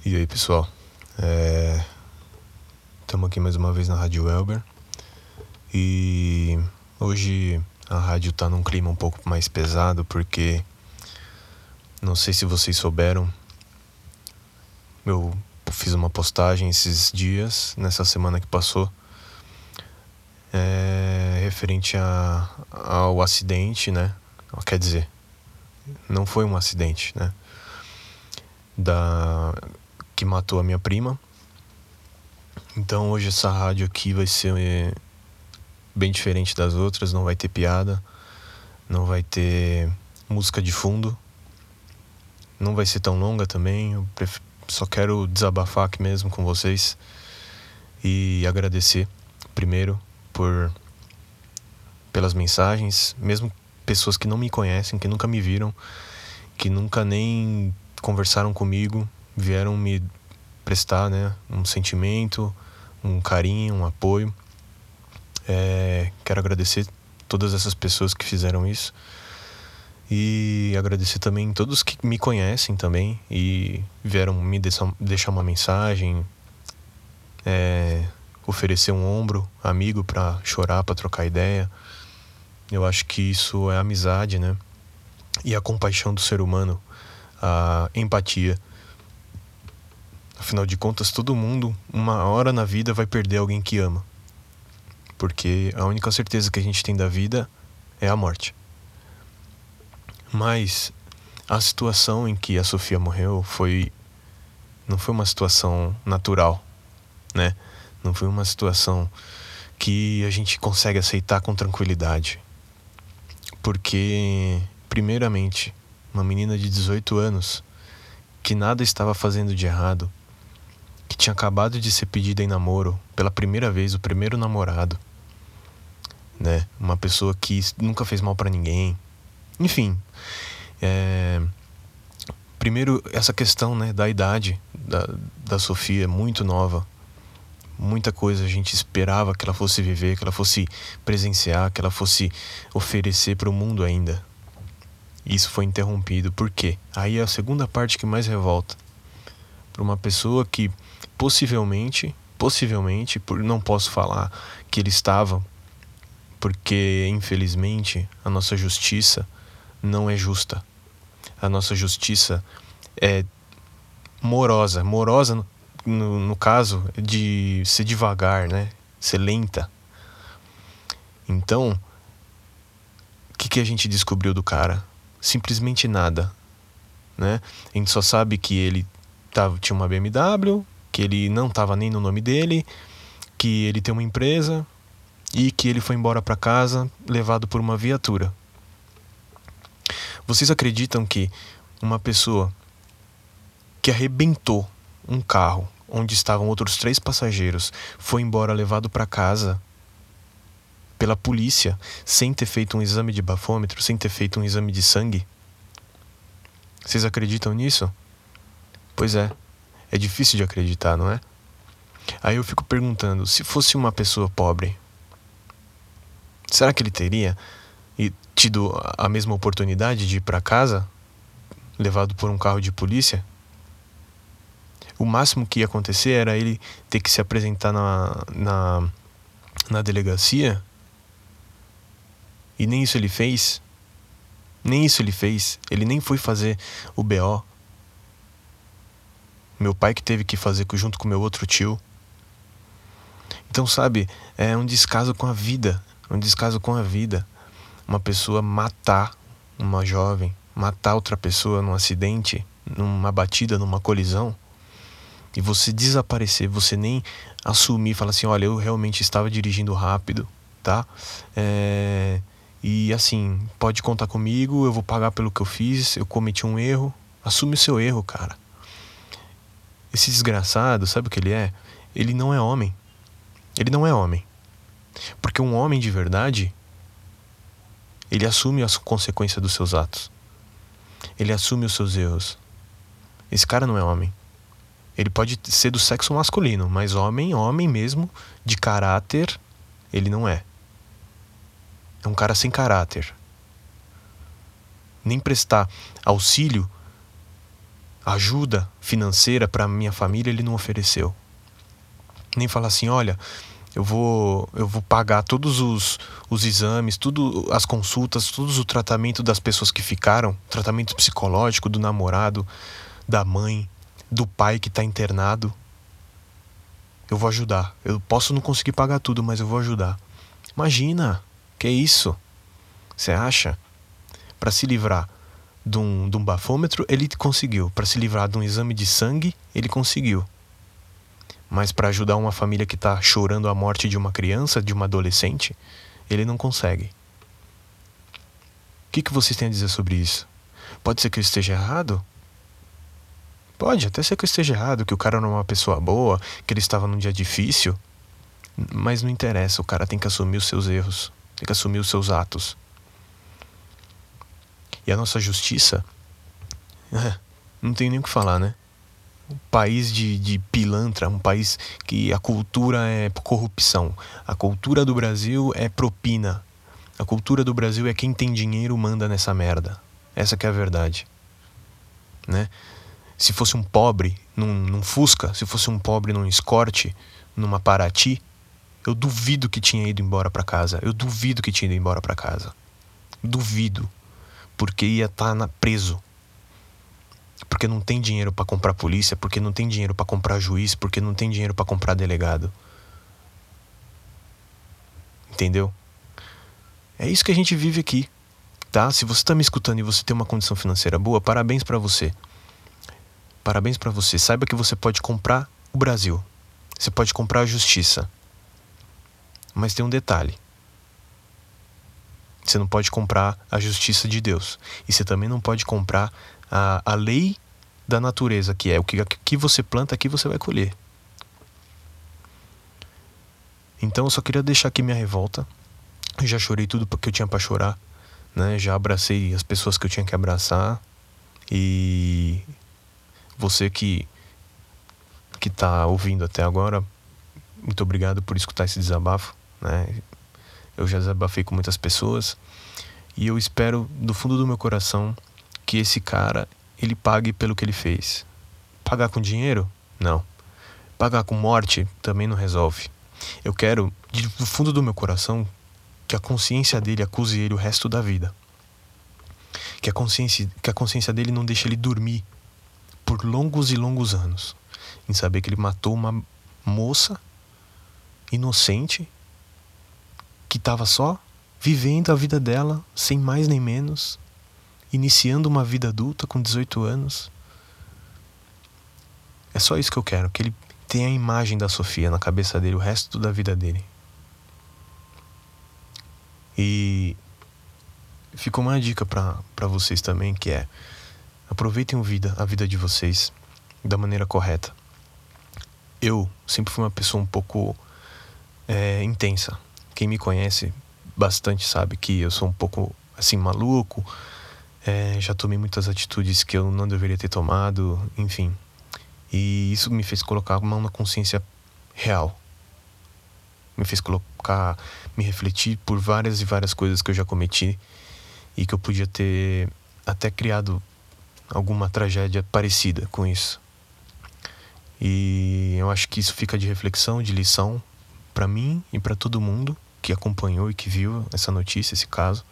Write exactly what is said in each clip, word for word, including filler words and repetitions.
E aí, pessoal, estamos aqui mais uma vez na Rádio Elber. E hoje a rádio tá num clima um pouco mais pesado, porque não sei se vocês souberam, eu fiz uma postagem esses dias, nessa semana que passou, é, referente a, ao acidente, né? Quer dizer, não foi um acidente, né? Da, que matou a minha prima. Então hoje essa rádio aqui vai ser é, bem diferente das outras, não vai ter piada, não vai ter música de fundo, não vai ser tão longa também. Eu pref... só quero desabafar aqui mesmo com vocês e agradecer primeiro por pelas mensagens, mesmo pessoas que não me conhecem, que nunca me viram, que nunca nem conversaram comigo, vieram me prestar, né, um sentimento, um carinho, um apoio. É, quero agradecer todas essas pessoas que fizeram isso e agradecer também todos que me conhecem também e vieram me deixar uma mensagem, é, oferecer um ombro amigo para chorar, para trocar ideia. Eu acho que isso é amizade, né? E a compaixão do ser humano, a empatia. Afinal de contas, todo mundo, uma hora na vida, vai perder alguém que ama. Porque a única certeza que a gente tem da vida é a morte. Mas a situação em que a Sofia morreu foi não foi uma situação natural, né? Não foi uma situação que a gente consegue aceitar com tranquilidade. Porque, primeiramente, uma menina de dezoito anos que nada estava fazendo de errado, que tinha acabado de ser pedida em namoro pela primeira vez, o primeiro namorado, né? Uma pessoa que nunca fez mal pra ninguém. Enfim, é... primeiro essa questão, né, da idade da, da Sofia, muito nova. Muita coisa a gente esperava que ela fosse viver, que ela fosse presenciar, que ela fosse oferecer para o mundo ainda. Isso foi interrompido. Por quê? Aí é a segunda parte que mais revolta. Para uma pessoa que possivelmente, possivelmente, por, não posso falar que ele estava, porque infelizmente a nossa justiça não é justa. A nossa justiça é morosa, morosa no, no, no caso de ser devagar, né? Ser lenta. Então, o que, que a gente descobriu do cara? Simplesmente nada, né? A gente só sabe que ele tava, tinha uma B M W, que ele não estava nem no nome dele, que ele tem uma empresa e que ele foi embora para casa levado por uma viatura. Vocês acreditam que uma pessoa que arrebentou um carro onde estavam outros três passageiros foi embora levado para casa pela polícia sem ter feito um exame de bafômetro, sem ter feito um exame de sangue? Vocês acreditam nisso? Pois é, é difícil de acreditar, não é? Aí eu fico perguntando, se fosse uma pessoa pobre, será que ele teria tido a mesma oportunidade de ir para casa levado por um carro de polícia? O máximo que ia acontecer era ele ter que se apresentar na, na, na delegacia. E nem isso ele fez. Nem isso ele fez. Ele nem foi fazer o B O. Meu pai que teve que fazer junto com meu outro tio. Então, sabe, é um descaso com a vida. Um descaso com a vida. Uma pessoa matar uma jovem, matar outra pessoa num acidente, numa batida, numa colisão, e você desaparecer, você nem assumir, falar assim, olha, eu realmente estava dirigindo rápido, tá? É... E assim, pode contar comigo, eu vou pagar pelo que eu fiz, eu cometi um erro. Assume o seu erro, cara. Esse desgraçado, sabe o que ele é? Ele não é homem. Ele não é homem. Porque um homem de verdade, ele assume as consequências dos seus atos. Ele assume os seus erros. Esse cara não é homem. Ele pode ser do sexo masculino, mas homem, homem mesmo, de caráter, ele não é. É um cara sem caráter. Nem prestar auxílio ajuda financeira para minha família ele não ofereceu. Nem falar assim, olha, eu vou, eu vou pagar todos os, os exames, tudo, as consultas, todos o tratamento das pessoas que ficaram, tratamento psicológico do namorado, da mãe, do pai que está internado. Eu vou ajudar. Eu posso não conseguir pagar tudo, mas eu vou ajudar. Imagina, que isso? Você acha? Para se livrar de um, de um bafômetro, ele conseguiu. Para se livrar de um exame de sangue, ele conseguiu. Mas para ajudar uma família que está chorando a morte de uma criança, de uma adolescente, ele não consegue. O que, que vocês têm a dizer sobre isso? Pode ser que eu esteja errado? Pode até ser que eu esteja errado, que o cara não é uma pessoa boa, que ele estava num dia difícil. Mas não interessa, o cara tem que assumir os seus erros, tem que assumir os seus atos. E a nossa justiça, não tem nem o que falar, né? Um país de, de pilantra, um país que a cultura é corrupção. A cultura do Brasil é propina. A cultura do Brasil é quem tem dinheiro manda nessa merda. Essa que é a verdade, né? Se fosse um pobre num, num Fusca, se fosse um pobre num Escort, numa Paraty, eu duvido que tinha ido embora pra casa. Eu duvido que tinha ido embora pra casa. Duvido. Porque ia estar tá preso. Porque não tem dinheiro pra comprar polícia, porque não tem dinheiro pra comprar juiz, porque não tem dinheiro pra comprar delegado. Entendeu? É isso que a gente vive aqui, tá? Se você tá me escutando e você tem uma condição financeira boa, parabéns pra você. Parabéns pra você. Saiba que você pode comprar o Brasil. Você pode comprar a justiça. Mas tem um detalhe. Você não pode comprar a justiça de Deus. E você também não pode comprar a, a lei da natureza, que é o que, que você planta, aqui você vai colher. Então eu só queria deixar aqui minha revolta. Eu já chorei tudo porque eu tinha pra chorar, né? Já abracei as pessoas que eu tinha que abraçar. E você que que tá ouvindo até agora, muito obrigado por escutar esse desabafo, né? Eu já desabafei com muitas pessoas e eu espero do fundo do meu coração que esse cara, ele pague pelo que ele fez. Pagar com dinheiro? Não. Pagar com morte também não resolve. Eu quero, do fundo do meu coração, que a consciência dele acuse ele o resto da vida. Que a consciência, que a consciência dele não deixe ele dormir por longos e longos anos, em saber que ele matou uma moça inocente que estava só vivendo a vida dela, sem mais nem menos, iniciando uma vida adulta com dezoito anos. É só isso que eu quero, que ele tenha a imagem da Sofia na cabeça dele o resto da vida dele. E ficou uma dica pra, pra vocês também, que é: aproveitem a vida, a vida de vocês da maneira correta. Eu sempre fui uma pessoa um pouco é, intensa. Quem me conhece bastante sabe que eu sou um pouco assim maluco, é, já tomei muitas atitudes que eu não deveria ter tomado, enfim. E isso me fez colocar a mão na consciência real. Me fez colocar, me refletir por várias e várias coisas que eu já cometi e que eu podia ter até criado alguma tragédia parecida com isso. E eu acho que isso fica de reflexão, de lição para mim e para todo mundo que acompanhou e que viu essa notícia, esse caso.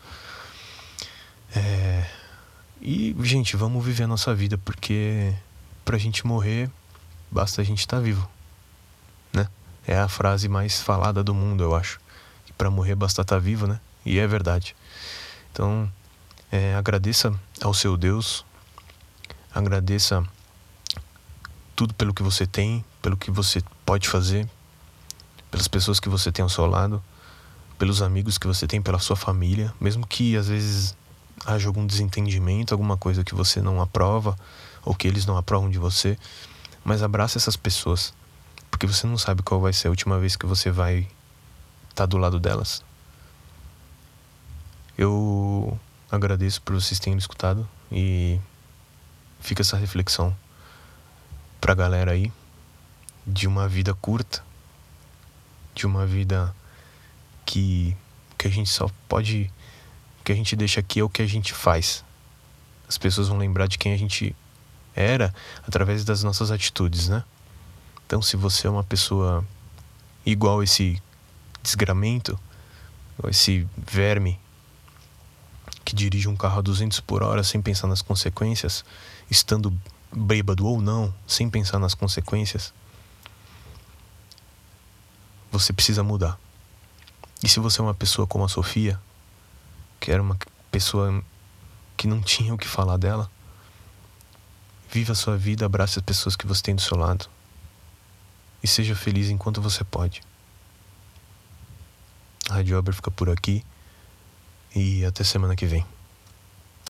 É... E, gente, vamos viver a nossa vida, porque pra gente morrer, basta a gente estar vivo, né? É a frase mais falada do mundo, eu acho. E pra morrer basta estar vivo, né? E é verdade. Então, é, agradeça ao seu Deus, agradeça tudo pelo que você tem, pelo que você pode fazer, pelas pessoas que você tem ao seu lado, pelos amigos que você tem, pela sua família, mesmo que às vezes haja algum desentendimento, alguma coisa que você não aprova ou que eles não aprovam de você, mas abraça essas pessoas, porque você não sabe qual vai ser a última vez que você vai estar do lado delas. Eu agradeço por vocês terem me escutado e fica essa reflexão pra galera aí, de uma vida curta, de uma vida que, que a gente só pode, que a gente deixa aqui é o que a gente faz. As pessoas vão lembrar de quem a gente era através das nossas atitudes, né? Então, se você é uma pessoa igual esse desgramento, ou esse verme que dirige um carro a duzentos por hora sem pensar nas consequências, estando bêbado ou não, sem pensar nas consequências, você precisa mudar. E se você é uma pessoa como a Sofia, que era uma pessoa que não tinha o que falar dela, viva a sua vida, abrace as pessoas que você tem do seu lado e seja feliz enquanto você pode. A Rádio Ober fica por aqui e até semana que vem.